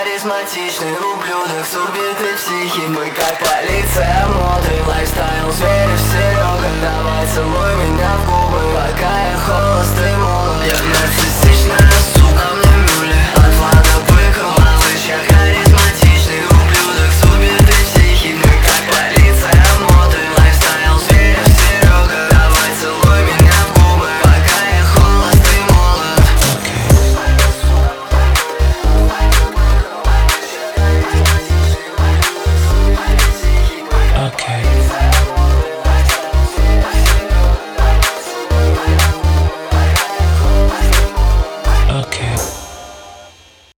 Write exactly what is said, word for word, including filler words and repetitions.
Харизматичный ублюдок с убитой психи. Мы как полиция моды, лайфстайл зверь Серега. Давай целуй меня в губы, пока я холост, ты